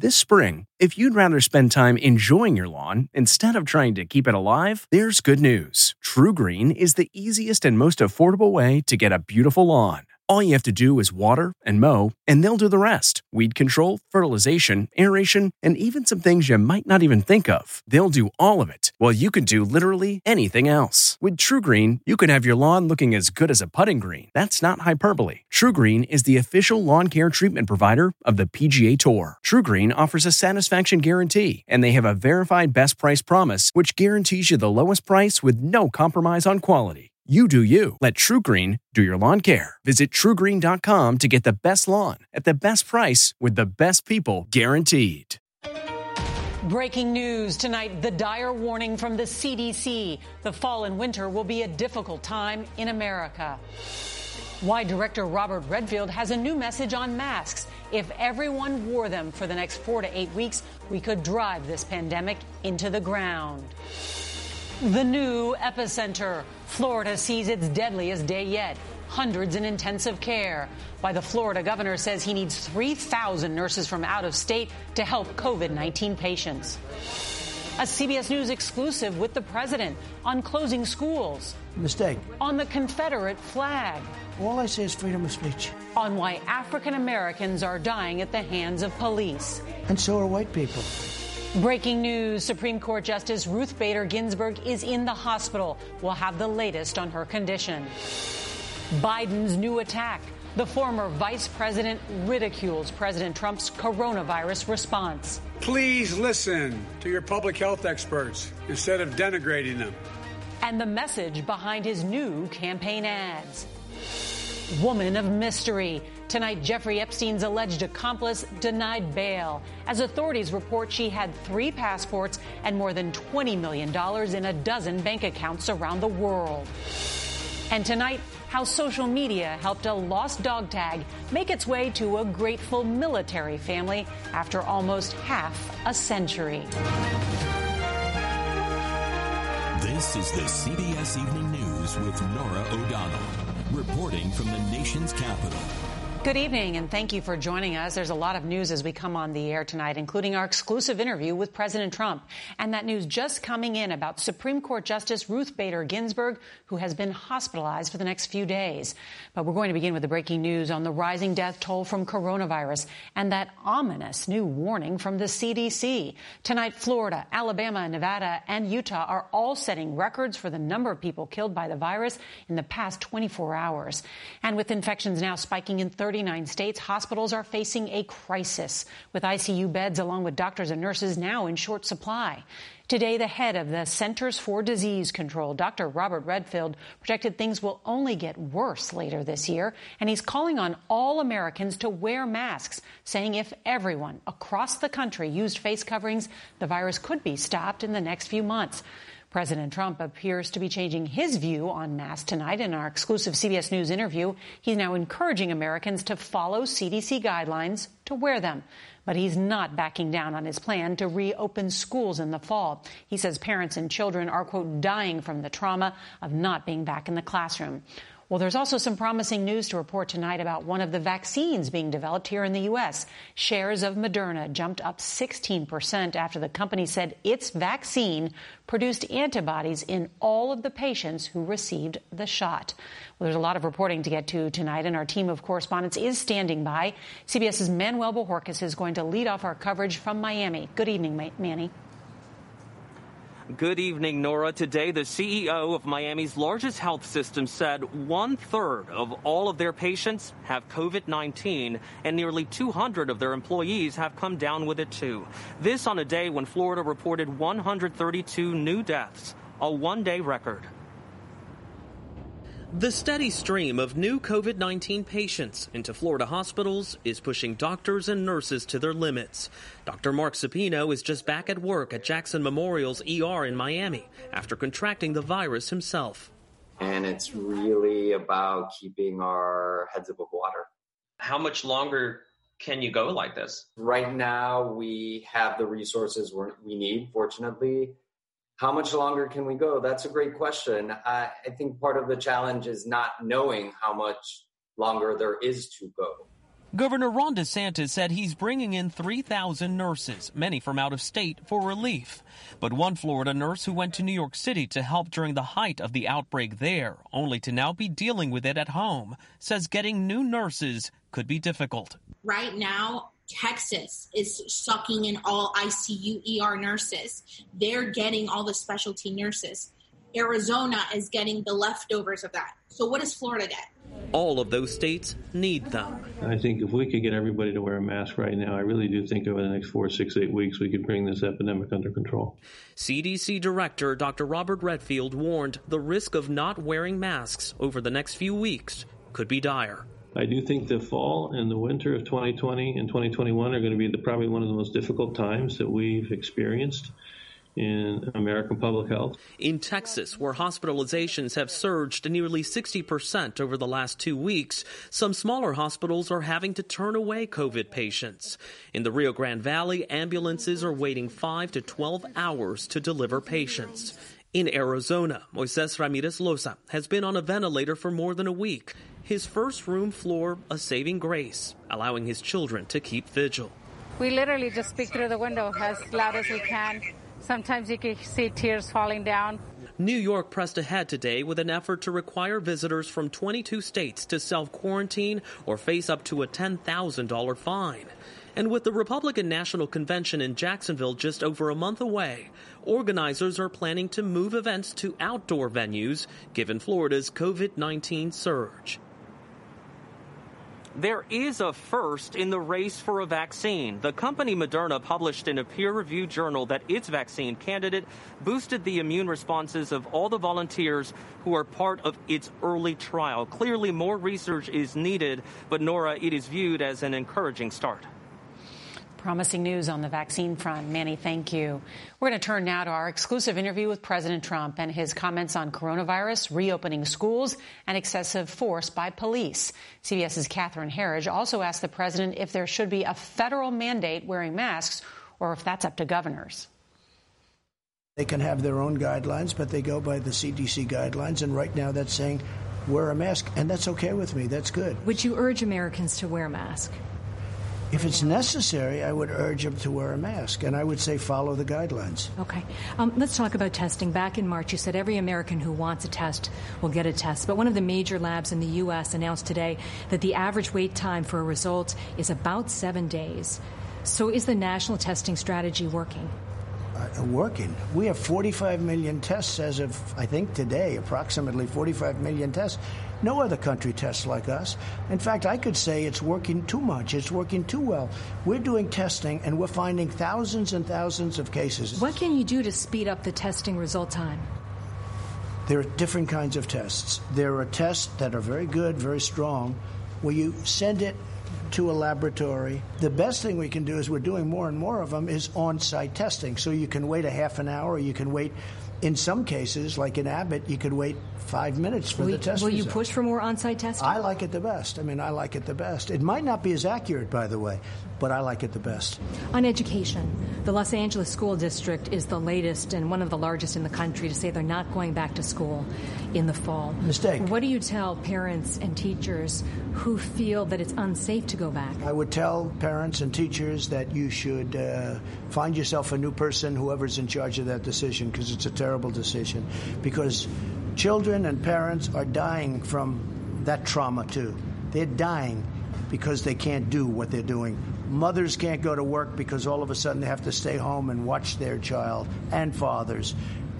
This spring, if you'd rather spend time enjoying your lawn instead of trying to keep it alive, there's good news. TruGreen is the easiest and most affordable way to get a beautiful lawn. All you have to do is water and mow, and they'll do the rest. Weed control, fertilization, aeration, and even some things you might not even think of. They'll do all of it, while you can do literally anything else. With TruGreen, you can have your lawn looking as good as a putting green. That's not hyperbole. TruGreen is the official lawn care treatment provider of the PGA Tour. TruGreen offers a satisfaction guarantee, and they have a verified best price promise, which guarantees you the lowest price with no compromise on quality. You do you. Let TruGreen do your lawn care. Visit TruGreen.com to get the best lawn at the best price with the best people guaranteed. Breaking news tonight, the dire warning from the CDC. The fall and winter will be a difficult time in America. Why Director Robert Redfield has a new message on masks. If everyone wore them for the next 4 to 8 weeks, we could drive this pandemic into the ground. The new epicenter. Florida sees its deadliest day yet. Hundreds in intensive care. Why the Florida governor says he needs 3,000 nurses from out of state to help COVID-19 patients. A CBS News exclusive with the president on closing schools. Mistake. On the Confederate flag. All I say is freedom of speech. On why African Americans are dying at the hands of police. And so are white people. Breaking news, Supreme Court Justice Ruth Bader Ginsburg is in the hospital. We'll have the latest on her condition. Biden's new attack. The former vice president ridicules President Trump's coronavirus response. Please listen to your public health experts instead of denigrating them. And the message behind his new campaign ads. Woman of mystery. Tonight, Jeffrey Epstein's alleged accomplice denied bail, as authorities report she had 3 passports and more than $20 million in a dozen bank accounts around the world. And tonight, how social media helped a lost dog tag make its way to a grateful military family after almost half a century. This is the CBS Evening News with Norah O'Donnell, reporting from the nation's capital. Good evening, and thank you for joining us. There's a lot of news as we come on the air tonight, including our exclusive interview with President Trump. And that news just coming in about Supreme Court Justice Ruth Bader Ginsburg, who has been hospitalized for the next few days. But we're going to begin with the breaking news on the rising death toll from coronavirus and that ominous new warning from the CDC. Tonight, Florida, Alabama, Nevada, and Utah are all setting records for the number of people killed by the virus in the past 24 hours. And with infections now spiking in 39 states, hospitals are facing a crisis, with ICU beds along with doctors and nurses now in short supply. Today, the head of the Centers for Disease Control, Dr. Robert Redfield, projected things will only get worse later this year, and he's calling on all Americans to wear masks, saying if everyone across the country used face coverings, the virus could be stopped in the next few months. President Trump appears to be changing his view on masks tonight. In our exclusive CBS News interview, he's now encouraging Americans to follow CDC guidelines to wear them. But he's not backing down on his plan to reopen schools in the fall. He says parents and children are, quote, dying from the trauma of not being back in the classroom. Well, there's also some promising news to report tonight about one of the vaccines being developed here in the U.S. Shares of Moderna jumped up 16% after the company said its vaccine produced antibodies in all of the patients who received the shot. Well, there's a lot of reporting to get to tonight, and our team of correspondents is standing by. CBS's Manuel Bojorquez is going to lead off our coverage from Miami. Good evening, Manny. Good evening, Nora. Today, the CEO of Miami's largest health system said 1/3 of all of their patients have COVID-19, and nearly 200 of their employees have come down with it, too. This on a day when Florida reported 132 new deaths, a one-day record. The steady stream of new COVID-19 patients into Florida hospitals is pushing doctors and nurses to their limits. Dr. Mark Supino is just back at work at Jackson Memorial's ER in Miami after contracting the virus himself. And it's really about keeping our heads above water. How much longer can you go like this? Right now, we have the resources we need, fortunately. How much longer can we go? That's a great question. I think part of the challenge is not knowing how much longer there is to go. Governor Ron DeSantis said he's bringing in 3,000 nurses, many from out of state, for relief. But one Florida nurse who went to New York City to help during the height of the outbreak there, only to now be dealing with it at home, says getting new nurses could be difficult. Right now, Texas is sucking in all ICU ER nurses. They're getting all the specialty nurses. Arizona is getting the leftovers of that. So what does Florida get? All of those states need them. I think if we could get everybody to wear a mask right now, I really do think over the next 4, 6, 8 weeks, we could bring this epidemic under control. CDC Director Dr. Robert Redfield warned the risk of not wearing masks over the next few weeks could be dire. I do think the fall and the winter of 2020 and 2021 are going to be probably one of the most difficult times that we've experienced in American public health. In Texas, where hospitalizations have surged nearly 60% over the last 2 weeks, some smaller hospitals are having to turn away COVID patients. In the Rio Grande Valley, ambulances are waiting 5 to 12 hours to deliver patients. In Arizona, Moises Ramirez Loza has been on a ventilator for more than a week. His first room floor, a saving grace, allowing his children to keep vigil. We literally just speak through the window as loud as we can. Sometimes you can see tears falling down. New York pressed ahead today with an effort to require visitors from 22 states to self-quarantine or face up to a $10,000 fine. And with the Republican National Convention in Jacksonville just over a month away, organizers are planning to move events to outdoor venues given Florida's COVID-19 surge. There is a first in the race for a vaccine. The company Moderna published in a peer-reviewed journal that its vaccine candidate boosted the immune responses of all the volunteers who are part of its early trial. Clearly, more research is needed, but Nora, it is viewed as an encouraging start. Promising news on the vaccine front. Manny, thank you. We're going to turn now to our exclusive interview with President Trump and his comments on coronavirus, reopening schools, and excessive force by police. CBS's Catherine Herridge also asked the president if there should be a federal mandate wearing masks or if that's up to governors. They can have their own guidelines, but they go by the CDC guidelines. And right now that's saying wear a mask. And that's okay with me. That's good. Would you urge Americans to wear a mask? If it's necessary, I would urge them to wear a mask, and I would say follow the guidelines. Okay. Let's talk about testing. Back in March, you said every American who wants a test will get a test. But one of the major labs in the U.S. announced today that the average wait time for a result is about 7 days. So is the national testing strategy working? Working. We have 45 million tests as of, I think, today, approximately 45 million tests. No other country tests like us. In fact, I could say it's working too much. It's working too well. We're doing testing, and we're finding thousands and thousands of cases. What can you do to speed up the testing result time? There are different kinds of tests. There are tests that are very good, very strong, where you send it to a laboratory. The best thing we can do is we're doing more and more of them is on-site testing. So you can wait a half an hour, or you can wait, in some cases, like in Abbott, you could wait 5 minutes for the test Will result. you push for more on-site testing? I like it the best. I like it the best. It might not be as accurate, by the way, but I like it the best. On education, the Los Angeles School District is the latest and one of the largest in the country to say they're not going back to school in the fall. Mistake. What do you tell parents and teachers who feel that it's unsafe to go back? I would tell parents and teachers that you should find yourself a new person, whoever's in charge of that decision, because it's a terrible decision. Because children and parents are dying from that trauma, too. They're dying because they can't do what they're doing. Mothers can't go to work because all of a sudden they have to stay home and watch their child, and fathers.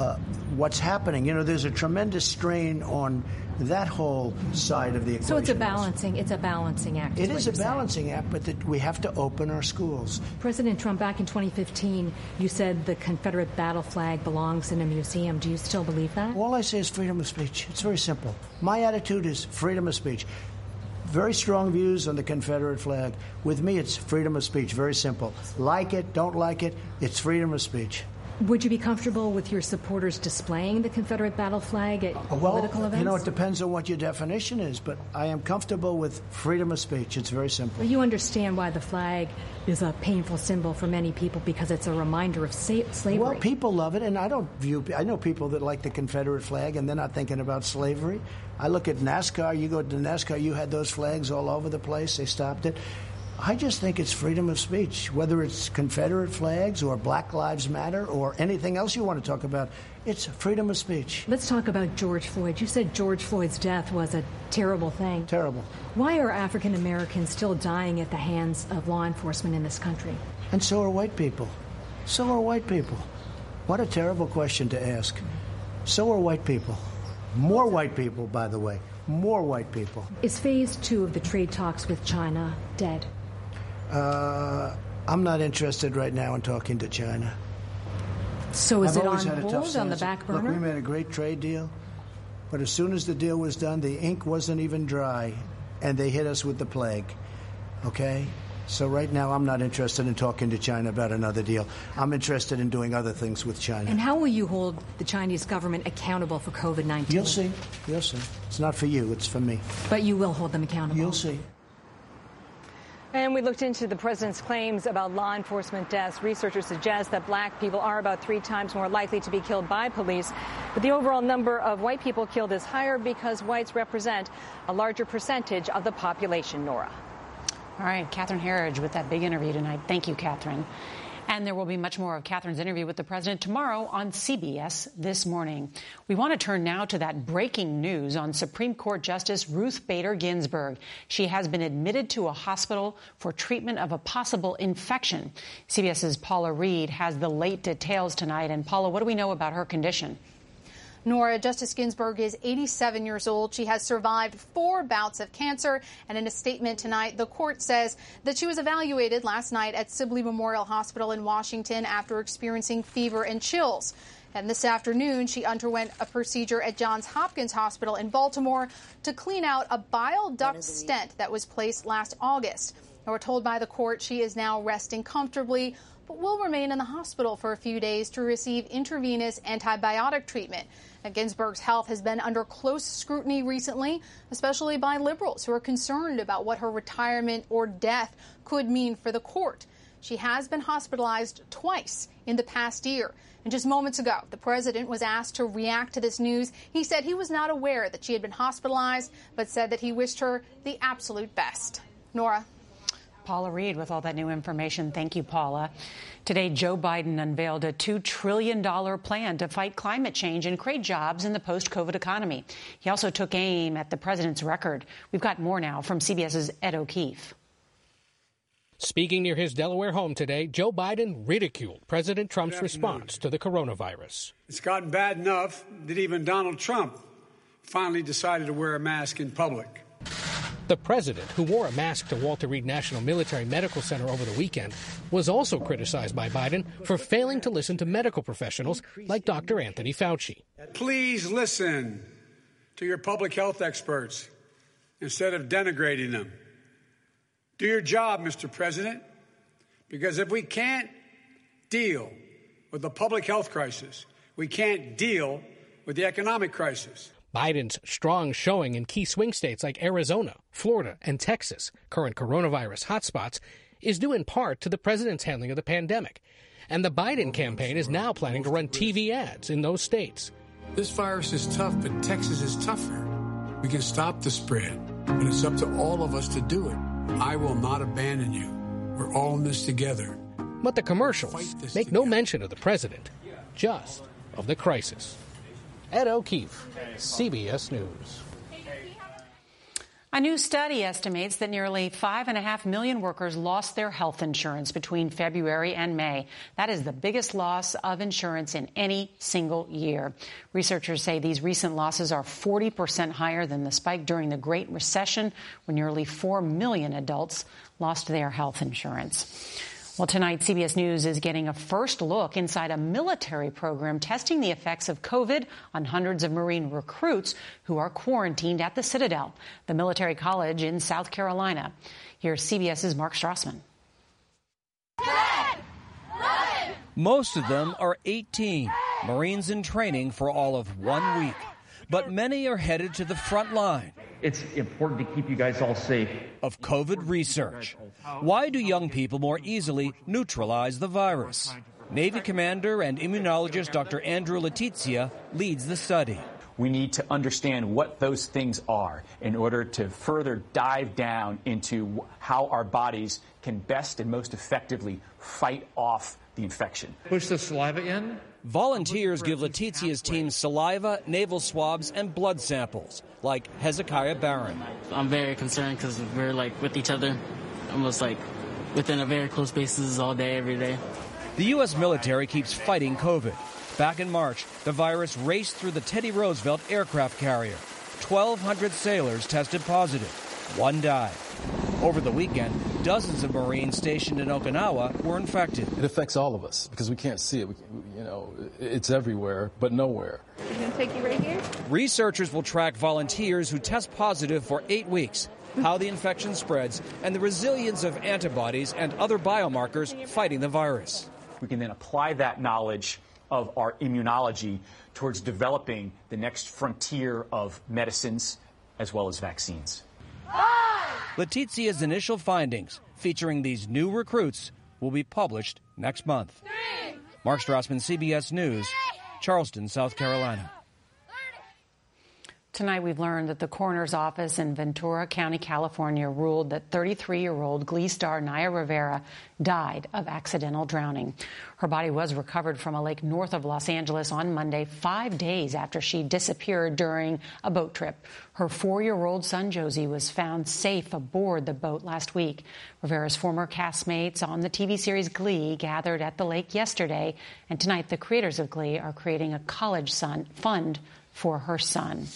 What's happening? There's a tremendous strain on that whole side of the equation. So it's a balancing act. It is a balancing act, but we have to open our schools. President Trump, back in 2015, you said the Confederate battle flag belongs in a museum. Do you still believe that? All I say is freedom of speech. It's very simple. My attitude is freedom of speech. Very strong views on the Confederate flag. With me, it's freedom of speech. Very simple. Like it, don't like it, it's freedom of speech. Would you be comfortable with your supporters displaying the Confederate battle flag at political events? It depends on what your definition is, but I am comfortable with freedom of speech. It's very simple. Well, you understand why the flag is a painful symbol for many people because it's a reminder of slavery. Well, people love it, and I know people that like the Confederate flag, and they're not thinking about slavery. I look at NASCAR. You go to NASCAR, you had those flags all over the place. They stopped it. I just think it's freedom of speech, whether it's Confederate flags or Black Lives Matter or anything else you want to talk about. It's freedom of speech. Let's talk about George Floyd. You said George Floyd's death was a terrible thing. Terrible. Why are African Americans still dying at the hands of law enforcement in this country? And so are white people. So are white people. What a terrible question to ask. So are white people. More white people, by the way. More white people. Is phase 2 of the trade talks with China dead? I'm not interested right now in talking to China. So is I've it always on had a tough hold, on the stance. back burner? Look, we made a great trade deal, but as soon as the deal was done, the ink wasn't even dry, and they hit us with the plague. Okay? So right now, I'm not interested in talking to China about another deal. I'm interested in doing other things with China. And how will you hold the Chinese government accountable for COVID-19? You'll see. You'll see. It's not for you. It's for me. But you will hold them accountable. You'll see. And we looked into the president's claims about law enforcement deaths. Researchers suggest that black people are about 3 times more likely to be killed by police. But the overall number of white people killed is higher because whites represent a larger percentage of the population, Nora. All right, Catherine Herridge with that big interview tonight. Thank you, Catherine. And there will be much more of Catherine's interview with the president tomorrow on CBS This Morning. We want to turn now to that breaking news on Supreme Court Justice Ruth Bader Ginsburg. She has been admitted to a hospital for treatment of a possible infection. CBS's Paula Reed has the late details tonight. And Paula, what do we know about her condition? Nora, Justice Ginsburg is 87 years old. She has survived 4 bouts of cancer. And in a statement tonight, the court says that she was evaluated last night at Sibley Memorial Hospital in Washington after experiencing fever and chills. And this afternoon, she underwent a procedure at Johns Hopkins Hospital in Baltimore to clean out a bile duct stent that was placed last August. And we're told by the court she is now resting comfortably, but will remain in the hospital for a few days to receive intravenous antibiotic treatment. Now, Ginsburg's health has been under close scrutiny recently, especially by liberals who are concerned about what her retirement or death could mean for the court. She has been hospitalized twice in the past year. And just moments ago, the president was asked to react to this news. He said he was not aware that she had been hospitalized, but said that he wished her the absolute best. Nora. Paula Reed with all that new information. Thank you, Paula. Today, Joe Biden unveiled a $2 trillion plan to fight climate change and create jobs in the post-COVID economy. He also took aim at the president's record. We've got more now from CBS's Ed O'Keefe. Speaking near his Delaware home today, Joe Biden ridiculed President Trump's response to the coronavirus. It's gotten bad enough that even Donald Trump finally decided to wear a mask in public. The president, who wore a mask to Walter Reed National Military Medical Center over the weekend, was also criticized by Biden for failing to listen to medical professionals like Dr. Anthony Fauci. Please listen to your public health experts instead of denigrating them. Do your job, Mr. President, because if we can't deal with the public health crisis, we can't deal with the economic crisis. Biden's strong showing in key swing states like Arizona, Florida, and Texas, current coronavirus hotspots, is due in part to the president's handling of the pandemic. And the Biden campaign is now planning to run TV ads in those states. This virus is tough, but Texas is tougher. We can stop the spread, but it's up to all of us to do it. I will not abandon you. We're all in this together. But the commercials make no mention of the president, just of the crisis. Ed O'Keefe, CBS News. A new study estimates that nearly 5.5 million workers lost their health insurance between February and May. That is the biggest loss of insurance in any single year. Researchers say these recent losses are 40% higher than the spike during the Great Recession, when nearly 4 million adults lost their health insurance. Well, tonight, CBS News is getting a first look inside a military program testing the effects of COVID on hundreds of Marine recruits who are quarantined at the Citadel, the military college in South Carolina. Here's CBS's Mark Strassman. Most of them are 18, Marines in training for all of 1 week. But many are headed to the front line. It's important to keep you guys all safe. Of COVID research. Why do young people more easily neutralize the virus? Navy commander and immunologist Dr. Andrew Letizia leads the study. We need to understand what those things are in order to further dive down into how our bodies can best and most effectively fight off the infection. Push the saliva in. Volunteers give Letizia's team saliva, nasal swabs, and blood samples, like Hezekiah Barron. I'm very concerned because we're with each other, almost within a very close spaces all day, every day. The U.S. military keeps fighting COVID. Back in March, the virus raced through the Teddy Roosevelt aircraft carrier. 1,200 sailors tested positive. One died. Over the weekend, dozens of Marines stationed in Okinawa were infected. It affects all of us because we can't see it. It's everywhere, but nowhere. I'm going to take you right here. Researchers will track volunteers who test positive for 8 weeks, how the infection spreads, and the resilience of antibodies and other biomarkers fighting the virus. We can then apply that knowledge of our immunology towards developing the next frontier of medicines as well as vaccines. Letizia's initial findings, featuring these new recruits, will be published next month. Mark Strassman, CBS News, Charleston, South Carolina. Tonight we've learned that the coroner's office in Ventura County, California, ruled that 33-year-old Glee star Naya Rivera died of accidental drowning. Her body was recovered from a lake north of Los Angeles on Monday, 5 days after she disappeared during a boat trip. Her 4-year-old son, Josie, was found safe aboard the boat last week. Rivera's former castmates on the TV series Glee gathered at the lake yesterday, and tonight the creators of Glee are creating a college fund for her son.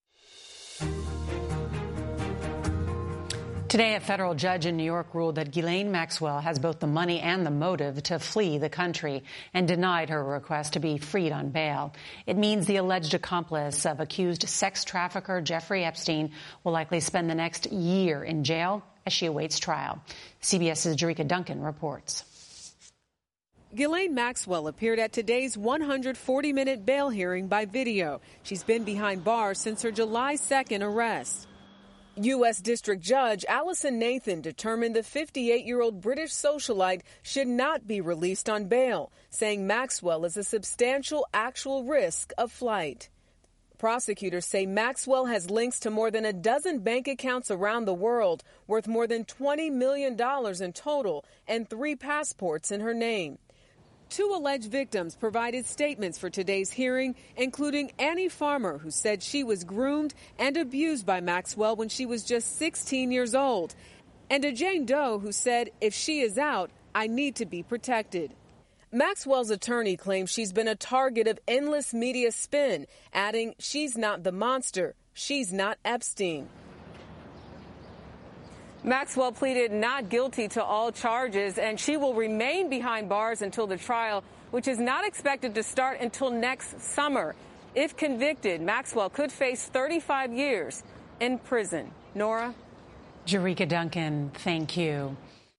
Today, a federal judge in New York ruled that Ghislaine Maxwell has both the money and the motive to flee the country and denied her request to be freed on bail. It means the alleged accomplice of accused sex trafficker Jeffrey Epstein will likely spend the next year in jail as she awaits trial. CBS's Jerika Duncan reports. Ghislaine Maxwell appeared at today's 140-minute bail hearing by video. She's been behind bars since her July 2nd arrest. U.S. District Judge Alison Nathan determined the 58-year-old British socialite should not be released on bail, saying Maxwell is a substantial actual risk of flight. Prosecutors say Maxwell has links to more than a dozen bank accounts around the world, worth more than $20 million in total, and 3 passports in her name. 2 alleged victims provided statements for today's hearing, including Annie Farmer, who said she was groomed and abused by Maxwell when she was just 16 years old, and a Jane Doe who said, "If she is out, I need to be protected." Maxwell's attorney claims she's been a target of endless media spin, adding, "She's not the monster. She's not Epstein." Maxwell pleaded not guilty to all charges, and she will remain behind bars until the trial, which is not expected to start until next summer. If convicted, Maxwell could face 35 years in prison. Nora? Jerika Duncan, thank you.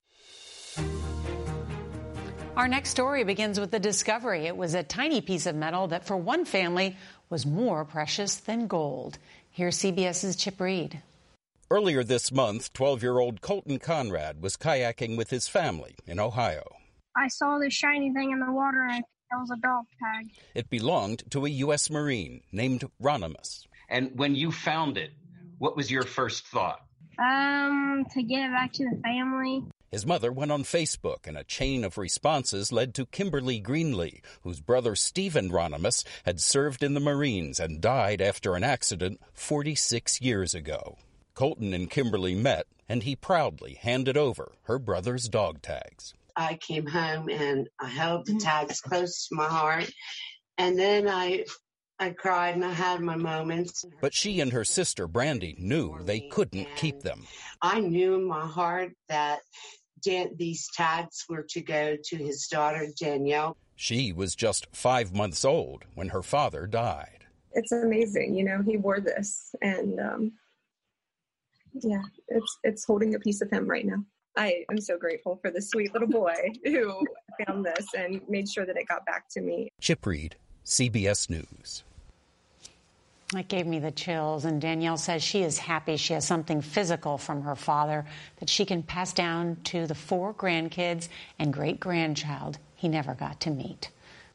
Our next story begins with the discovery. It was a tiny piece of metal that for one family was more precious than gold. Here's CBS's Chip Reed. Earlier this month, 12-year-old Colton Conrad was kayaking with his family in Ohio. I saw this shiny thing in the water, and I think that was a dog tag. It belonged to a U.S. Marine named Ronimus. And when you found it, what was your first thought? To get it back to the family. His mother went on Facebook, and a chain of responses led to Kimberly Greenlee, whose brother Stephen Ronimus had served in the Marines and died after an accident 46 years ago. Colton and Kimberly met, and he proudly handed over her brother's dog tags. I came home and I held the tags close to my heart, and then I cried and I had my moments. But she and her sister Brandy knew they couldn't keep them. I knew in my heart that these tags were to go to his daughter Danielle. She was just 5 months old when her father died. It's amazing, he wore this, and yeah, it's holding a piece of him right now. I am so grateful for the sweet little boy who found this and made sure that it got back to me. Chip Reed, CBS News. That gave me the chills, and Danielle says she is happy she has something physical from her father that she can pass down to the 4 grandkids and great-grandchild he never got to meet.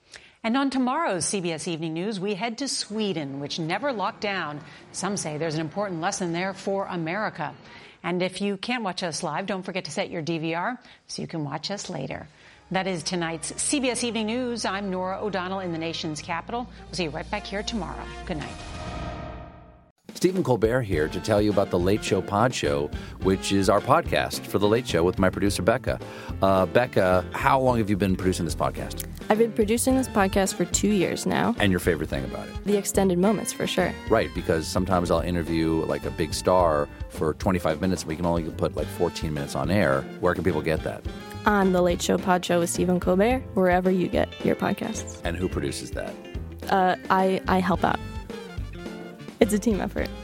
And on tomorrow's CBS Evening News, we head to Sweden, which never locked down. Some say there's an important lesson there for America. And if you can't watch us live, don't forget to set your DVR so you can watch us later. That is tonight's CBS Evening News. I'm Norah O'Donnell in the nation's capital. We'll see you right back here tomorrow. Good night. Stephen Colbert here to tell you about The Late Show Pod Show, which is our podcast for The Late Show with my producer, Becca. Becca, how long have you been producing this podcast? I've been producing this podcast for 2 years now. And your favorite thing about it? The extended moments, for sure. Right, because sometimes I'll interview like a big star for 25 minutes, and we can only put like 14 minutes on air. Where can people get that? On The Late Show Pod Show with Stephen Colbert, wherever you get your podcasts. And who produces that? I help out. It's a team effort.